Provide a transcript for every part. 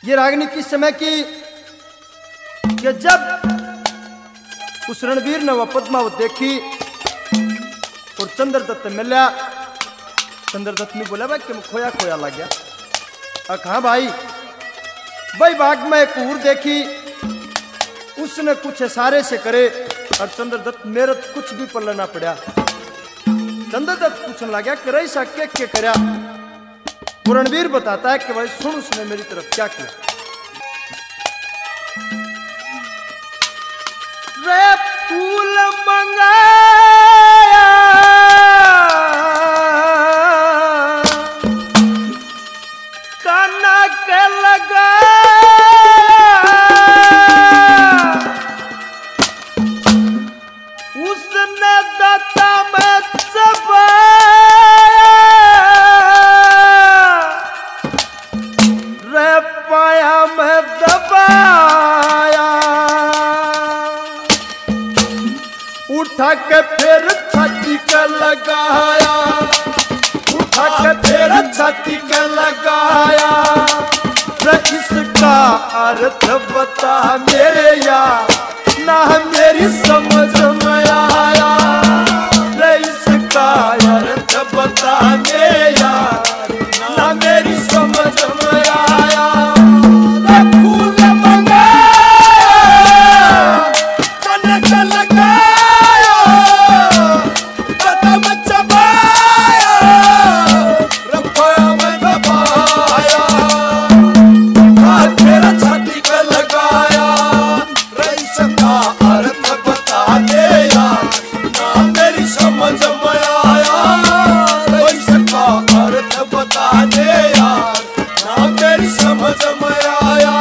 ये रागनी किस समय की कि जब उस रणवीर ने वह पद्मावत देखी और चंद्रदत्त मिला। चंद्रदत्त ने बोला भाई कि खोया खोया लग गया। हाँ भाई बाग में एक हूर देखी, उसने कुछ इशारे से करे और चंद्रदत्त मेरे कुछ भी पल्लना पड़ा। चंद्रदत्त पूछने लगा कि रही सा के करया। रणवीर बताता है कि भाई सुन उसने मेरी तरफ क्या किया। रे फूल मंगाया काना के लगाया, उसने दाता में चबाया, रे पाया में दबाया, उठा के फिर छाती का लगाया, उठा के फिर छाती का लगाया। रे इसका अर्थ बता मेरे यार, ना मेरी समझ में आया। रे इसका अर्थ बता मेरे यार, ना मेरी समझ में आया। रे फूल मंगाया कनक लगाया, कदम चबाया, रफाया में दबाया, तेरा छाती का लगाया। रईस का अर्थ बता दे यार, ना मेरी समझ में आया। रईस का अर्थ बता दे यार, ना मेरी समझ में आया।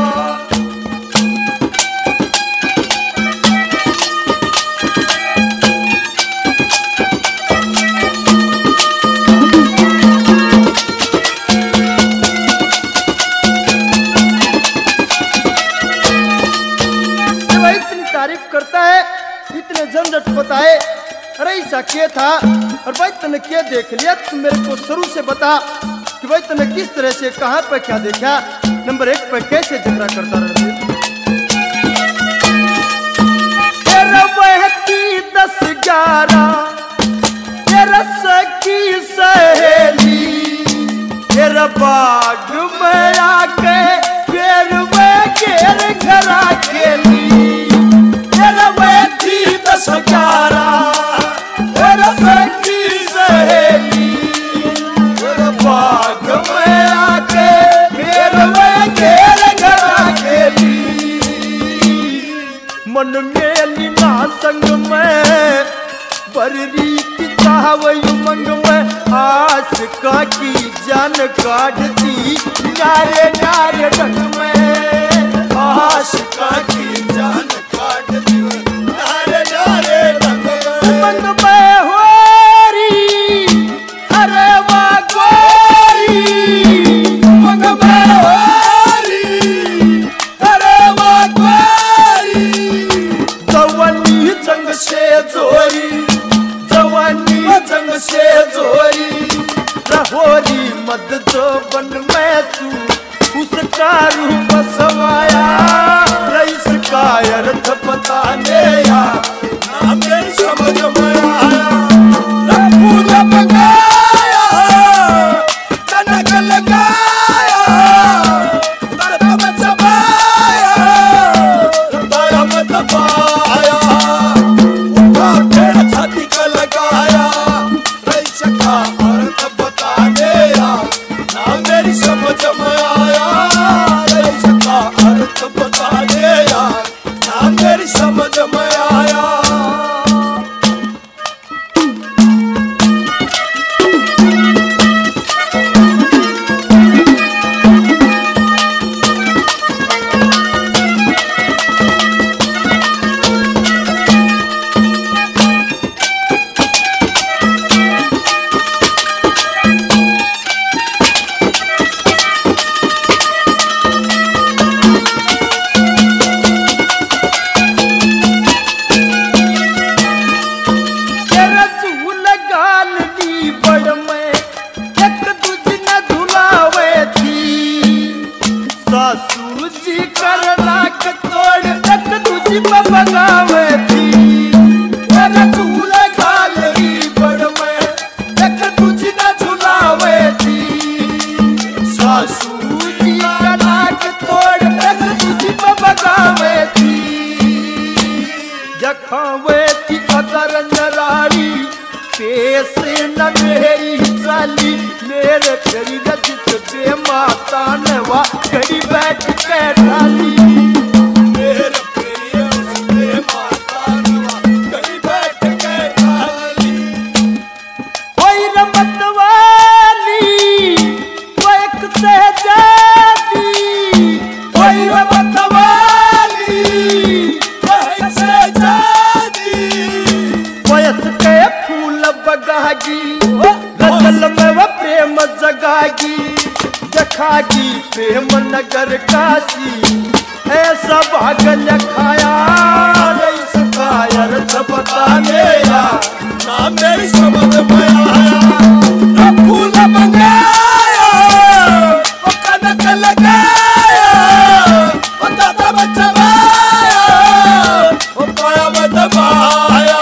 तारीफ करता है, इतने झंझट बताए। अरे ऐसा क्या था और भाई तूने क्या देख लिया, तू मेरे को शुरू से बता कि भाई तूने किस तरह से कहां पर क्या देखा। नंबर 1 पर कैसे झगड़ा करता रणवीर। तेरा बहती 10-11 तेरा सखी सहेली, तेरा बाग में आके फिर मैं घेर घरा खेली। तेरा बैठी 10-11 तेरा सखी सहेली, तेरा बाग में आके फिर मैं घेर घरा खेली। मन में लीना संग में बररी की चाहवयु मंग में, आस का की जान काटती नारे नारे ढंग में। आस का की जान काटती नारे नारे ढंग में। मंग में होरी अरे वाह गोरी, मंग में होरी अरे वाह गोरी। जवानी जंग से जोरी, जवानी जंग से जोरी, रहोरी मद जो बन में तू उसका रूप समाया। रईस का अर्थ बताने यार, ना मेरी समझ में आया। फूल मंगाया कनक लगाया, कदम चबाया, रफाया में दबाया, उठा तेरा छाती का लगाया। रईस का अर्थ बताने यार, ना मेरी समझ में आया। रईस का अर्थ बता दे यार, ना मेरी समझ में आया। बगावे थी मेरे झूले खाली बड़ में देख तुझी न झुलावे थी सासू जी का नाक तोड़ देख तुझी पे बगावे थी जखावे थी अदर नराड़ी पेश न मेरी चाली मेरे करी रजित पे माता नवा कड़ी बैठ के ढाली मेरे करी रजित पे माता नवा कड़ी बैठ के ढाली कोई रमत वाली वो एक सहजादी कोई रमत वाली वो एक सहजादी वयस के फूल बगागी गजल में वो प्रेम जगागी जखागी प्रेम नगर काशी ऐसा भागल खाया नहीं सकाया रथ बताने ना मेरी समझ में आया ना फूल मंगाया वो कनक लगाया वो दादा बचवाया वो पाया में दबाया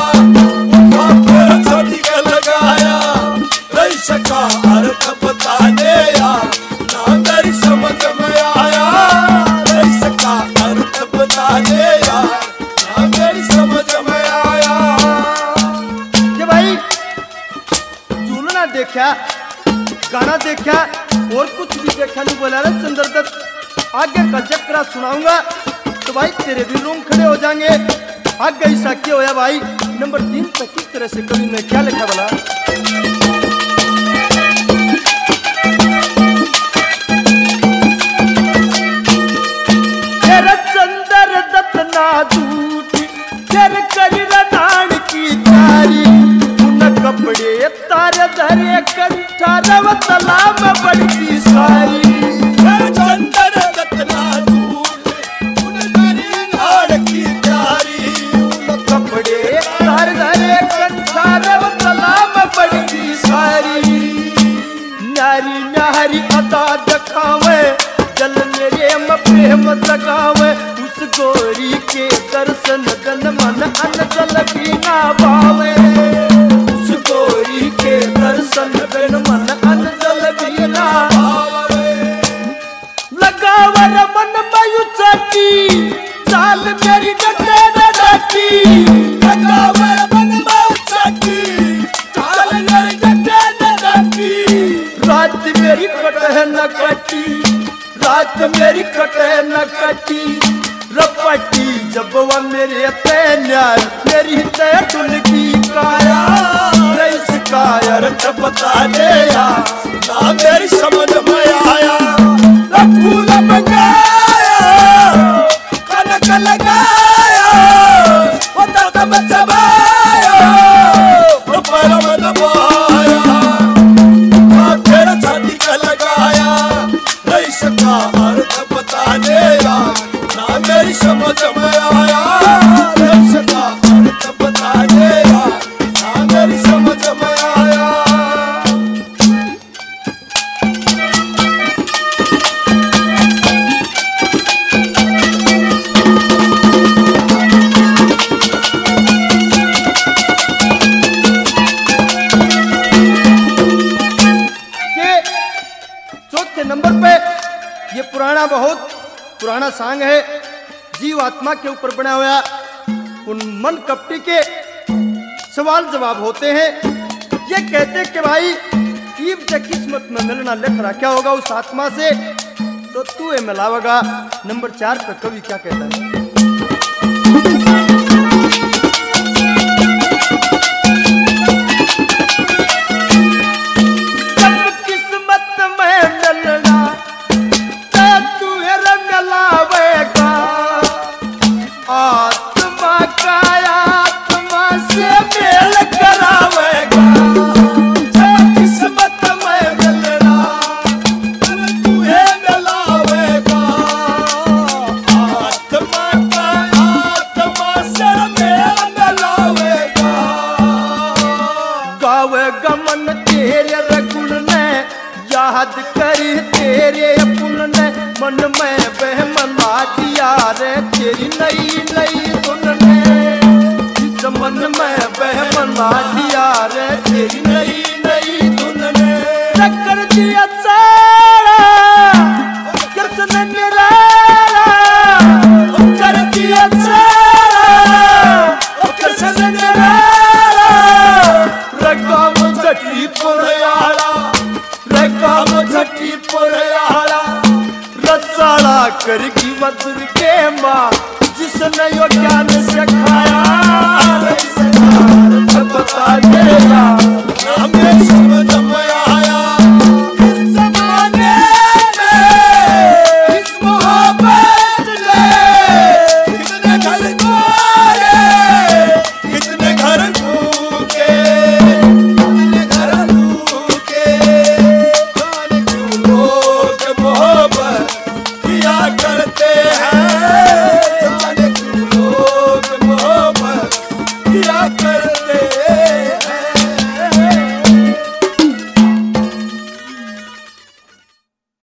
सका अर्थ बताने ना मेरी समझ में आया नहीं सका अर्थ बताने ना मेरी समझ में आया ये भाई झूलना देखा गाना देखा और कुछ भी देखा नहीं बोला ना चंद्रदत्त आगे का चक्रा सुनाऊंगा तो भाई तेरे भी रूम खड़े हो जाएंगे आगे ऐसा क्या होया भाई नंबर 3 तक किस तरह से कवि ने क्या लिखा बोला चर कर रनाण की तारी उन कपड़े तार धरे कंठा रव तलाब बड़की सारी चंदर दतना झूठ उन रनाण की तारी उन कपड़े तार धरे कंठा रव तलाब बड़की सारी नारी नारी अदा दिखावे जल मेरे में प्रेम जगावे गोरी के दर्शन गन मन अन जल बिना भावे उस गोरी के दर्शन गन मन अन जल बिना भावे लगावर मन मयु चकी चाल मेरी डटे न डटी लगावर मन मयु चकी चाल मेरी डटे न डटी रात मेरी कटे न कटी रात मेरी कटे न कटी रपटी जब वह मेरे तैयार मेरी तय टुलकी काया रईस काया रथ बता दे ना मेरी समझ में आया ना फूल मंगाया कनक लगाया वो दादा बचवाया वो पैरों में दबाया तेरा छाती का लगाया रईस का अर्थ बता दे ना मेरी समझ में आया रईस का अर्थ बता दे ना मेरी समझ में आया ये चौथे नंबर पे ये पुराना बहुत पुराना सांग है जीव आत्मा के ऊपर बना हुआ उन मन कपटी के सवाल जवाब होते हैं ये कहते कि भाई ईब से किस्मत में मिलना लिख रहा क्या होगा उस आत्मा से तो तू ये मिलावेगा नंबर 4 पे कवि क्या कहता है याद करी तेरे पुन ने मन में बहम ला दिया रे तेरी नई नई चमन में बहमना दिया रे तेरी नई नई धुन ने कर दिया सारा कृष्ण निराला कर दिया सारा कृष्ण निराला रकाम झटी पुरयाला रकाम झटी पुरयाला रचाला करगी वज्र के माँ जिसने यो ज्ञान सिखा